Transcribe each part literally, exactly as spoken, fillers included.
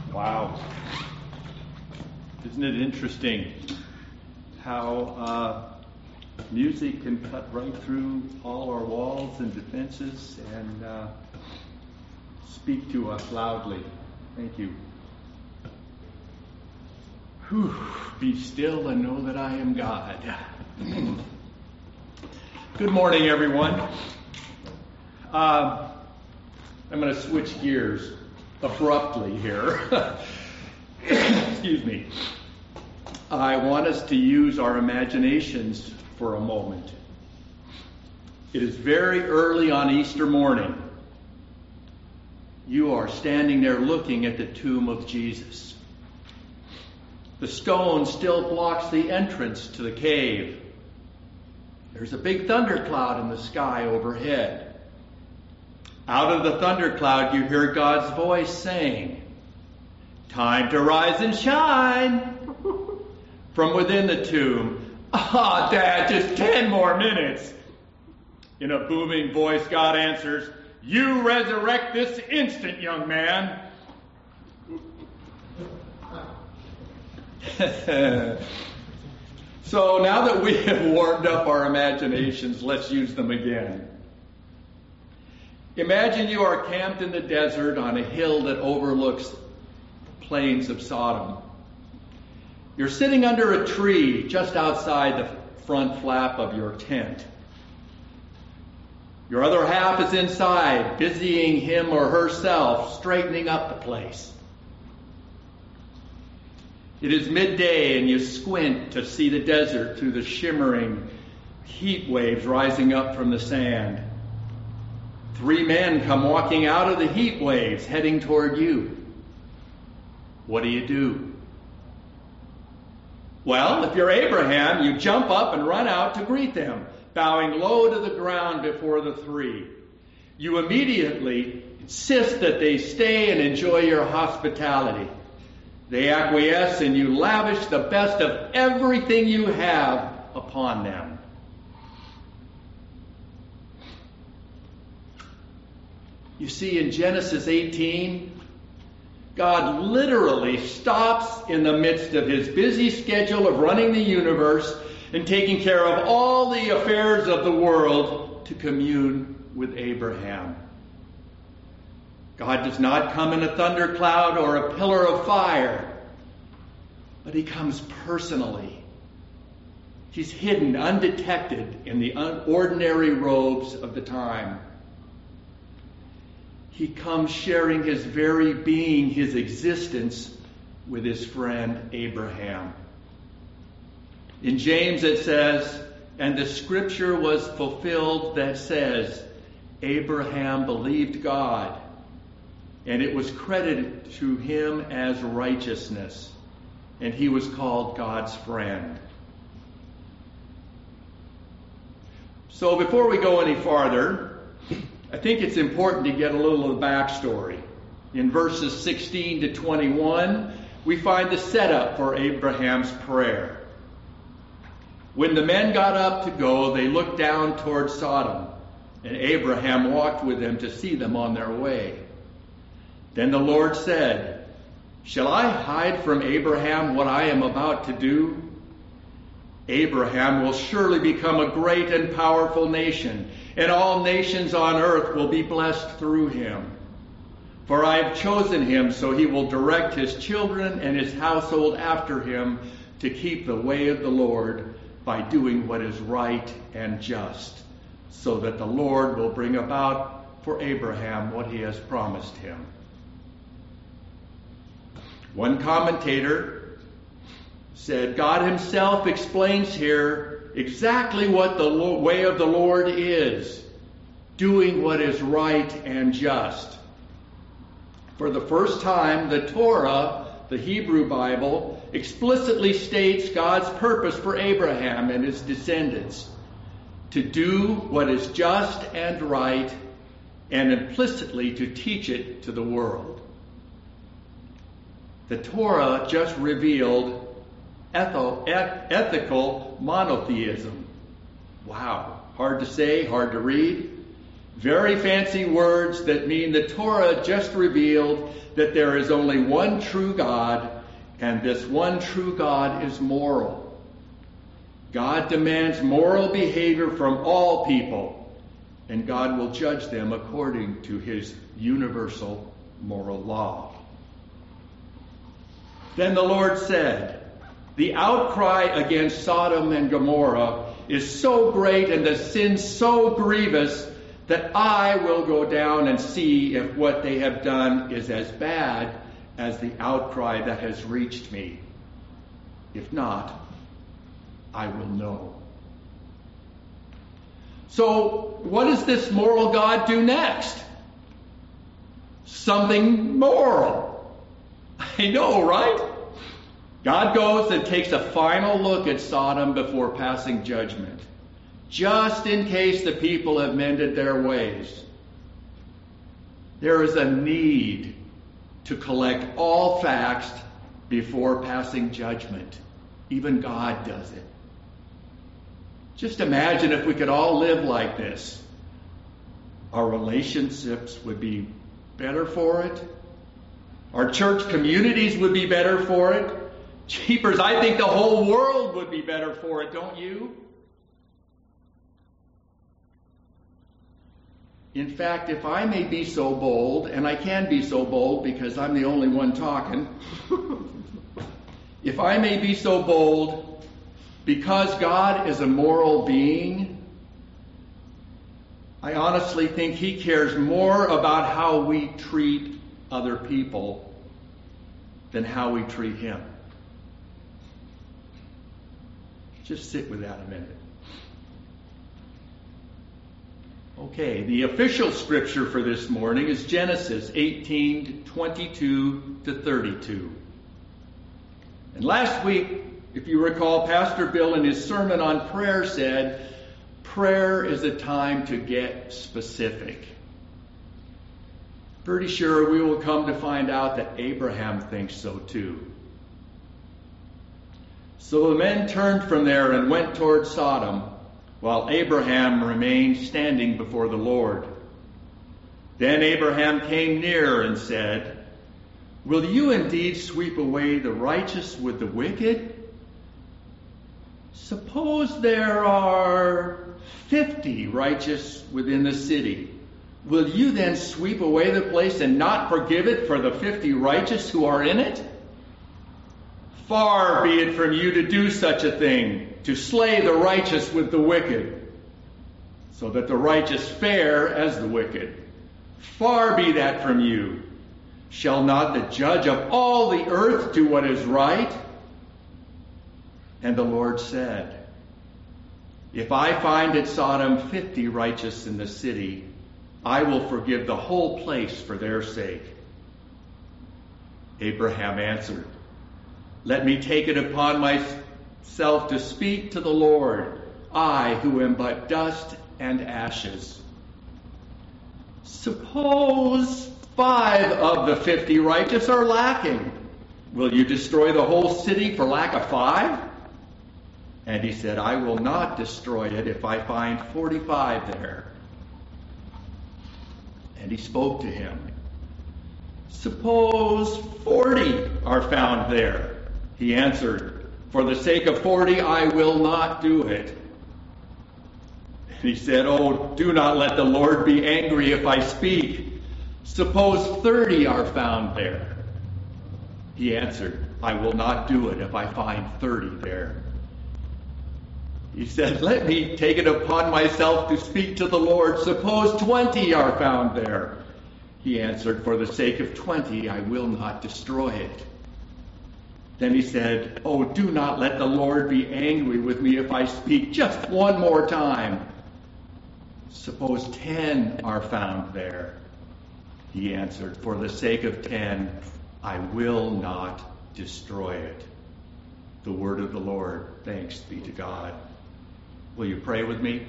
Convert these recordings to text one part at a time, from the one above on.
Wow. Isn't it interesting how uh, music can cut right through all our walls and defenses and uh, speak to us loudly. Thank you. Whew. Be still and know that I am God. Good morning, everyone. Uh, I'm going to switch gears abruptly here. Excuse me. I want us to use our imaginations for a moment. It is very early on Easter morning. You are standing there looking at the tomb of Jesus. The stone still blocks the entrance to the cave. There's a big thundercloud in the sky overhead. Out of the thundercloud you hear God's voice saying, "Time to rise and shine." From within the tomb, "Ah, oh, Dad, just ten more minutes." In a booming voice, God answers, "You resurrect this instant, young man." So now that we have warmed up our imaginations, let's use them again. Imagine you are camped in the desert on a hill that overlooks the plains of Sodom. You're sitting under a tree just outside the front flap of your tent. Your other half is inside, busying him or herself, straightening up the place. It is midday and you squint to see the desert through the shimmering heat waves rising up from the sand. Three men come walking out of the heat waves, heading toward you. What do you do? Well, if you're Abraham, you jump up and run out to greet them, bowing low to the ground before the three. You immediately insist that they stay and enjoy your hospitality. They acquiesce and you lavish the best of everything you have upon them. You see, in Genesis eighteen, God literally stops in the midst of his busy schedule of running the universe and taking care of all the affairs of the world to commune with Abraham. God does not come in a thundercloud or a pillar of fire, but he comes personally. He's hidden, undetected in the ordinary robes of the time. He comes sharing his very being, his existence, with his friend Abraham. In James it says, "And the scripture was fulfilled that says, Abraham believed God, and it was credited to him as righteousness, and he was called God's friend." So before we go any farther, I think it's important to get a little of the backstory. In verses sixteen to twenty-one, we find the setup for Abraham's prayer. When the men got up to go, they looked down toward Sodom, and Abraham walked with them to see them on their way. Then the Lord said, "Shall I hide from Abraham what I am about to do? Abraham will surely become a great and powerful nation, and all nations on earth will be blessed through him. For I have chosen him so he will direct his children and his household after him to keep the way of the Lord by doing what is right and just, so that the Lord will bring about for Abraham what he has promised him." One commentator said, God himself explains here exactly what the way of the Lord is, doing what is right and just. For the first time, the Torah, the Hebrew Bible, explicitly states God's purpose for Abraham and his descendants, to do what is just and right, and implicitly to teach it to the world. The Torah just revealed etho- eth- ethical monotheism. Wow, hard to say, hard to read. Very fancy words that mean the Torah just revealed that there is only one true God, and this one true God is moral. God demands moral behavior from all people, and God will judge them according to his universal moral law. Then the Lord said, the outcry against Sodom and Gomorrah is so great and the sin so grievous that I will go down and see if what they have done is as bad as the outcry that has reached me. If not, I will know. So, what does this moral God do next? Something moral. I know, right? God goes and takes a final look at Sodom before passing judgment, just in case the people have mended their ways. There is a need to collect all facts before passing judgment. Even God does it. Just imagine if we could all live like this. Our relationships would be better for it. Our church communities would be better for it. Jeepers, I think the whole world would be better for it, don't you? In fact, if I may be so bold, and I can be so bold because I'm the only one talking, if I may be so bold, because God is a moral being, I honestly think he cares more about how we treat other people than how we treat him. Just sit with that a minute. Okay, the official scripture for this morning is Genesis eighteen, twenty-two to thirty-two. And last week, if you recall, Pastor Bill in his sermon on prayer said, prayer is a time to get specific. Pretty sure we will come to find out that Abraham thinks so too. So the men turned from there and went toward Sodom, while Abraham remained standing before the Lord. Then Abraham came near and said, will you indeed sweep away the righteous with the wicked? Suppose there are fifty righteous within the city. Will you then sweep away the place and not forgive it for the fifty righteous who are in it? Far be it from you to do such a thing, to slay the righteous with the wicked, so that the righteous fare as the wicked. Far be that from you. Shall not the judge of all the earth do what is right? And the Lord said, if I find at Sodom fifty righteous in the city, I will forgive the whole place for their sake. Abraham answered, let me take it upon myself to speak to the Lord, I who am but dust and ashes. Suppose five of the fifty righteous are lacking. Will you destroy the whole city for lack of five? And he said, I will not destroy it if I find forty-five there. And he spoke to him. Suppose forty are found there. He answered, for the sake of forty, I will not do it. And he said, oh, do not let the Lord be angry if I speak. Suppose thirty are found there. He answered, I will not do it if I find thirty there. He said, let me take it upon myself to speak to the Lord. Suppose twenty are found there. He answered, for the sake of twenty, I will not destroy it. Then he said, oh, do not let the Lord be angry with me if I speak just one more time. Suppose ten are found there. He answered, for the sake of ten, I will not destroy it. The word of the Lord. Thanks be to God. Will you pray with me?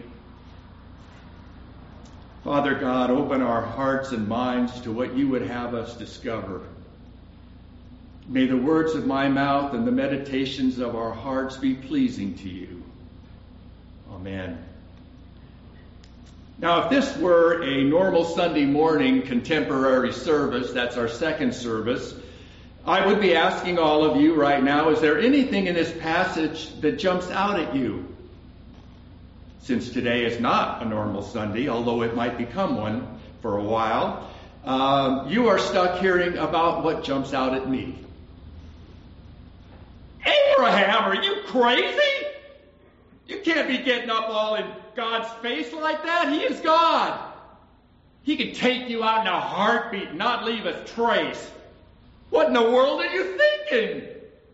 Father God, open our hearts and minds to what you would have us discover. May the words of my mouth and the meditations of our hearts be pleasing to you. Amen. Now, if this were a normal Sunday morning contemporary service, that's our second service, I would be asking all of you right now, is there anything in this passage that jumps out at you? Since today is not a normal Sunday, although it might become one for a while, um, you are stuck hearing about what jumps out at me. Abraham, are you crazy? You can't be getting up all in God's face like that. He is God. He can take you out in a heartbeat and not leave a trace. What in the world are you thinking?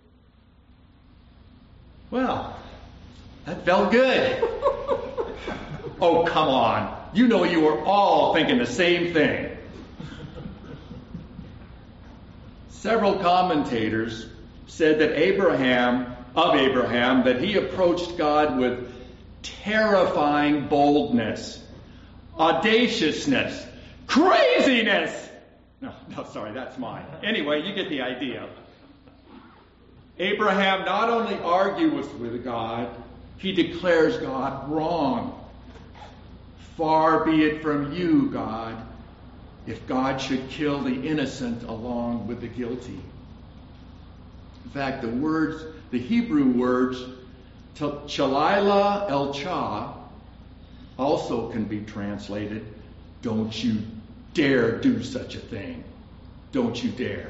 Well, that felt good. Oh, come on. You know you were all thinking the same thing. Several commentators said that Abraham, of Abraham, that he approached God with terrifying boldness, audaciousness, craziness. No, no, sorry, that's mine. Anyway, you get the idea. Abraham not only argues with God, he declares God wrong. Far be it from you, God, if God should kill the innocent along with the guilty. In fact, the words, the Hebrew words, Chalila el Cha, also can be translated, don't you dare do such a thing. Don't you dare.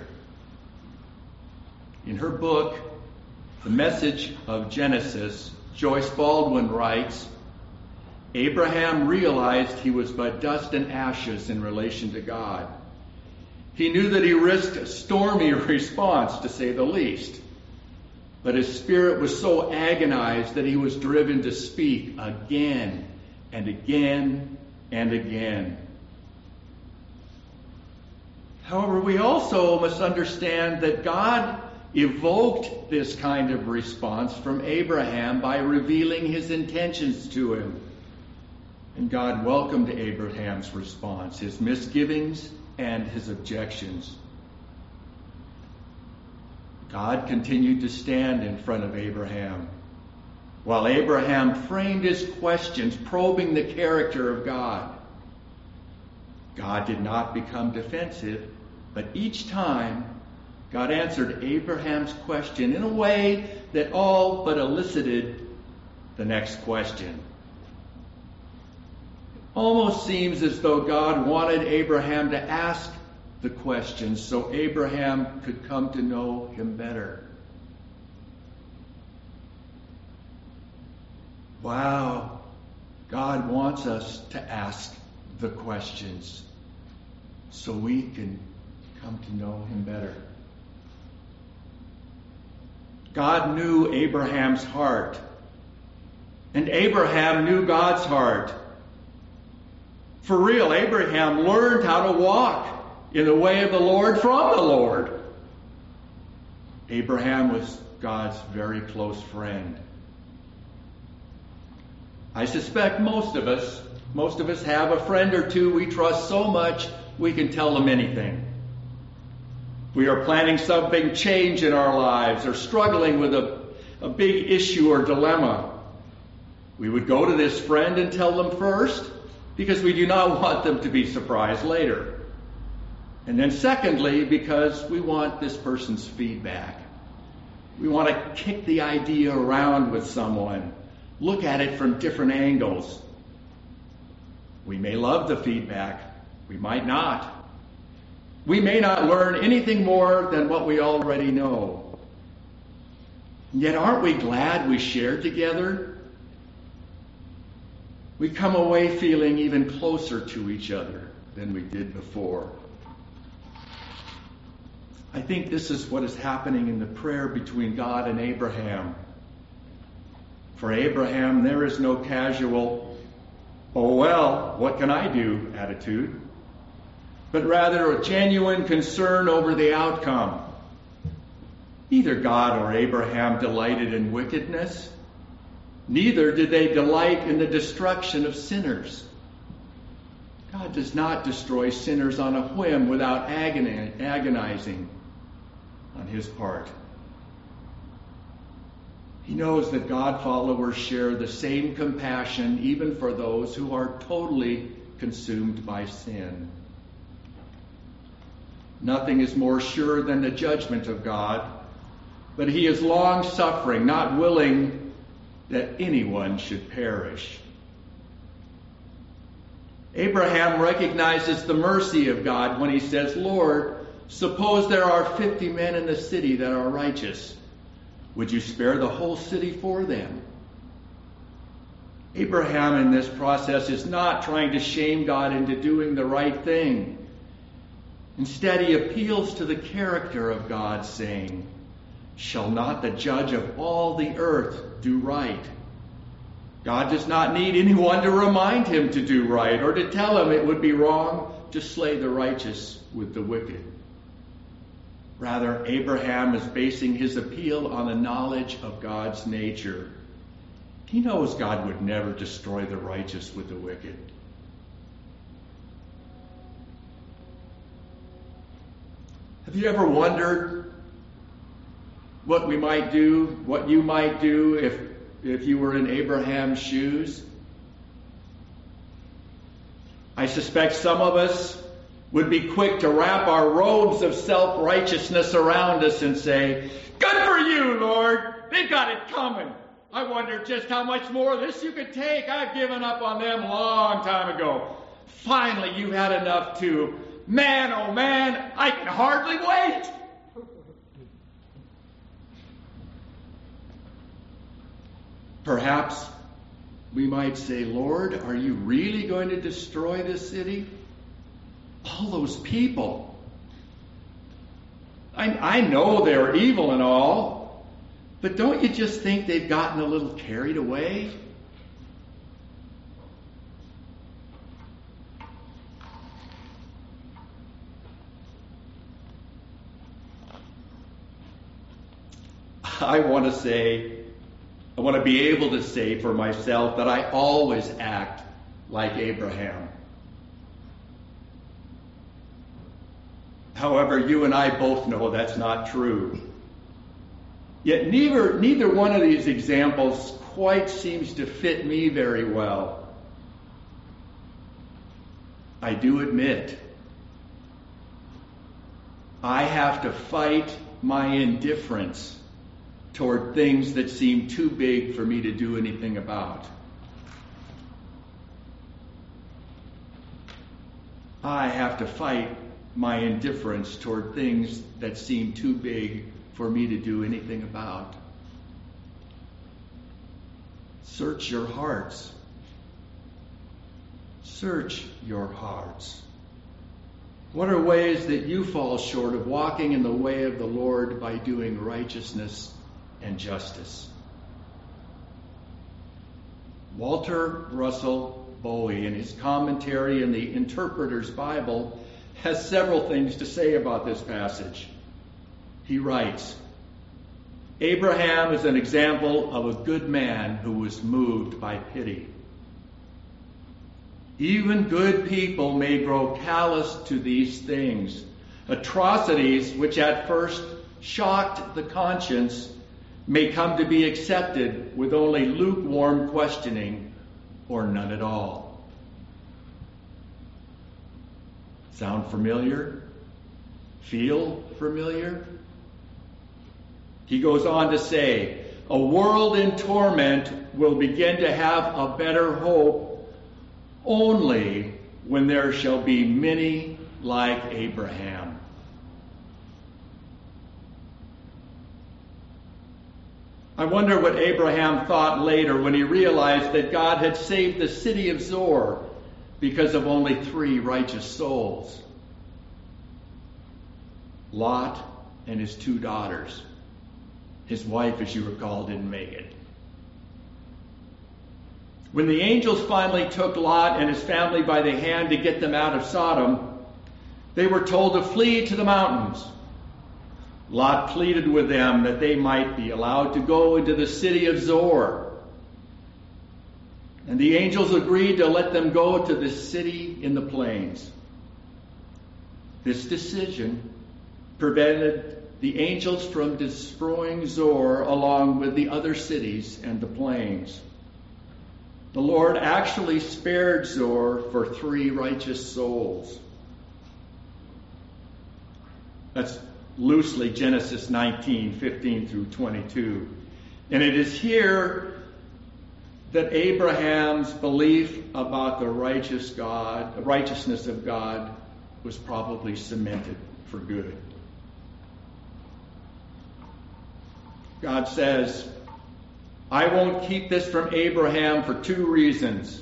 In her book, The Message of Genesis, Joyce Baldwin writes, Abraham realized he was but dust and ashes in relation to God. He knew that he risked a stormy response, to say the least. But his spirit was so agonized that he was driven to speak again and again and again. However, we also must understand that God evoked this kind of response from Abraham by revealing his intentions to him. And God welcomed Abraham's response, his misgivings and his objections. God continued to stand in front of Abraham, while Abraham framed his questions, probing the character of God. God did not become defensive, but each time God answered Abraham's question in a way that all but elicited the next question. It almost seems as though God wanted Abraham to ask the questions so Abraham could come to know him better. Wow, God wants us to ask the questions so we can come to know him better. God knew Abraham's heart, and Abraham knew God's heart. For real, Abraham learned how to walk in the way of the Lord from the Lord. Abraham was God's very close friend. I suspect most of us, most of us have a friend or two we trust so much we can tell them anything. We are planning some big change in our lives or struggling with a, a big issue or dilemma. We would go to this friend and tell them first because we do not want them to be surprised later. And then secondly, because we want this person's feedback. We want to kick the idea around with someone, look at it from different angles. We may love the feedback. We might not. We may not learn anything more than what we already know. Yet aren't we glad we shared together? We come away feeling even closer to each other than we did before. I think this is what is happening in the prayer between God and Abraham. For Abraham, there is no casual, oh well, what can I do attitude, but rather a genuine concern over the outcome. Neither God or Abraham delighted in wickedness. Neither did they delight in the destruction of sinners. God does not destroy sinners on a whim without agonizing on his part. He knows that God followers share the same compassion even for those who are totally consumed by sin. Nothing is more sure than the judgment of God, but he is long-suffering, not willing that anyone should perish. Abraham recognizes the mercy of God when he says, Lord, suppose there are fifty men in the city that are righteous. Would you spare the whole city for them? Abraham in this process is not trying to shame God into doing the right thing. Instead, he appeals to the character of God, saying, shall not the judge of all the earth do right? God does not need anyone to remind him to do right or to tell him it would be wrong to slay the righteous with the wicked. Rather, Abraham is basing his appeal on the knowledge of God's nature. He knows God would never destroy the righteous with the wicked. Have you ever wondered what we might do, what you might do if, if you were in Abraham's shoes? I suspect some of us would be quick to wrap our robes of self-righteousness around us and say, good for you, Lord. They got it coming. I wonder just how much more of this you could take. I've given up on them a long time ago. Finally, you've had enough too. Man, oh man, I can hardly wait. Perhaps we might say, Lord, are you really going to destroy this city? All those people. I, I know they're evil and all, but don't you just think they've gotten a little carried away? I want to say, I want to be able to say for myself that I always act like Abraham. However, you and I both know that's not true. Yet neither, neither one of these examples quite seems to fit me very well. I do admit, I have to fight my indifference toward things that seem too big for me to do anything about. I have to fight my indifference toward things that seem too big for me to do anything about. Search your hearts. Search your hearts. What are ways that you fall short of walking in the way of the Lord by doing righteousness and justice? Walter Russell Bowie, in his commentary in the Interpreter's Bible, has several things to say about this passage. He writes, Abraham is an example of a good man who was moved by pity. Even good people may grow callous to these things. Atrocities which at first shocked the conscience may come to be accepted with only lukewarm questioning or none at all. Sound familiar? Feel familiar? He goes on to say, a world in torment will begin to have a better hope only when there shall be many like Abraham. I wonder what Abraham thought later when he realized that God had saved the city of Zoar because of only three righteous souls. Lot and his two daughters. His wife, as you recall, didn't make it. When the angels finally took Lot and his family by the hand to get them out of Sodom, they were told to flee to the mountains. Lot pleaded with them that they might be allowed to go into the city of Zoar. And the angels agreed to let them go to the city in the plains. This decision prevented the angels from destroying Zor along with the other cities and the plains. The Lord actually spared Zor for three righteous souls. That's loosely Genesis nineteen, fifteen through twenty-two. And it is here that Abraham's belief about the righteous God, the righteousness of God, was probably cemented for good. God says, I won't keep this from Abraham for two reasons.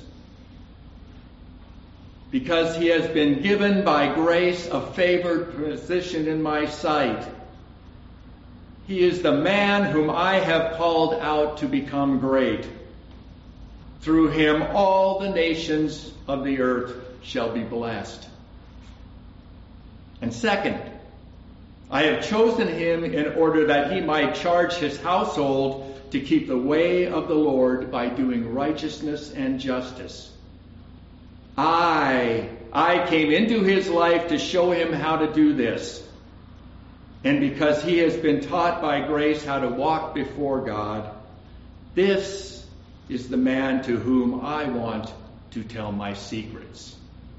Because he has been given by grace a favored position in my sight. He is the man whom I have called out to become great. Through him all the nations of the earth shall be blessed. And second, I have chosen him in order that he might charge his household to keep the way of the Lord by doing righteousness and justice. I, I came into his life to show him how to do this. And because he has been taught by grace how to walk before God, this is the man to whom I want to tell my secrets.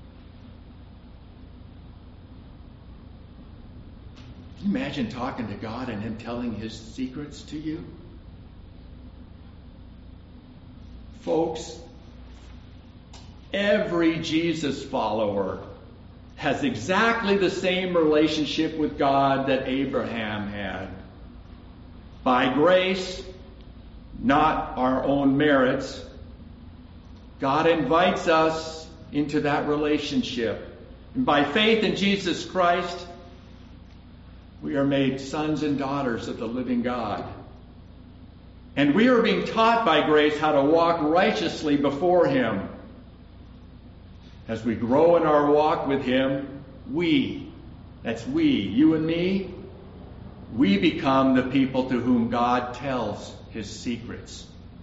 Can you imagine talking to God and him telling his secrets to you? Folks, every Jesus follower has exactly the same relationship with God that Abraham had. By grace, not our own merits, God invites us into that relationship. And by faith in Jesus Christ, we are made sons and daughters of the living God. And we are being taught by grace how to walk righteously before him. As we grow in our walk with him, we, that's we, you and me, we become the people to whom God tells his secrets.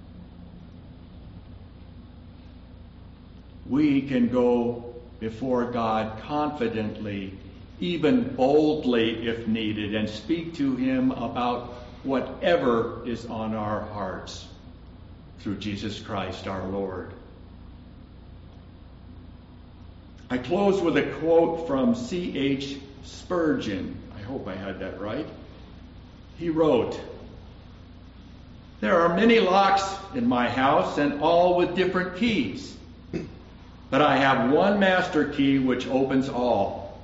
We can go before God confidently, even boldly if needed, and speak to him about whatever is on our hearts through Jesus Christ our Lord. I close with a quote from C H Spurgeon. I hope I had that right. He wrote, "There are many locks in my house, and all with different keys. But I have one master key which opens all.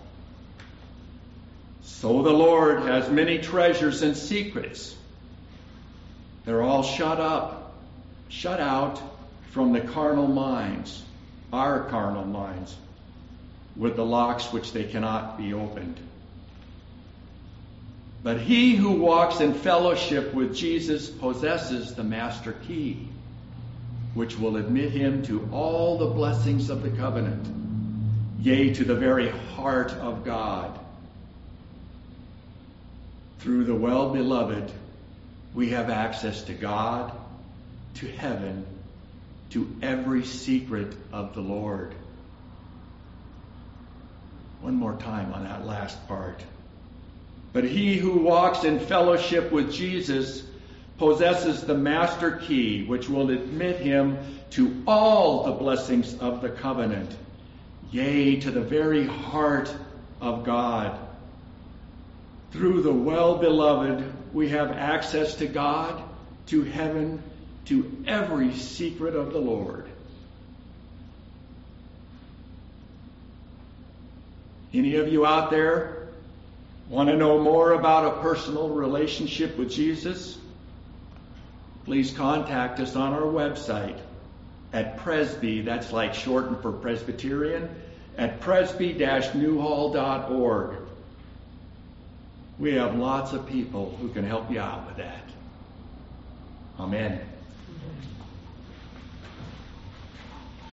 So the Lord has many treasures and secrets. They're all shut up, shut out from the carnal minds, our carnal minds, with the locks which they cannot be opened. But he who walks in fellowship with Jesus possesses the master key, which will admit him to all the blessings of the covenant, yea, to the very heart of God. Through the well-beloved, we have access to God, to heaven, to every secret of the Lord." One more time on that last part. But he who walks in fellowship with Jesus possesses the master key, which will admit him to all the blessings of the covenant, yea, to the very heart of God. Through the well-beloved, we have access to God, to heaven, to every secret of the Lord. Any of you out there want to know more about a personal relationship with Jesus? Please contact us on our website at Presby, that's like shortened for Presbyterian, at presby dash newhall dot org. We have lots of people who can help you out with that. Amen.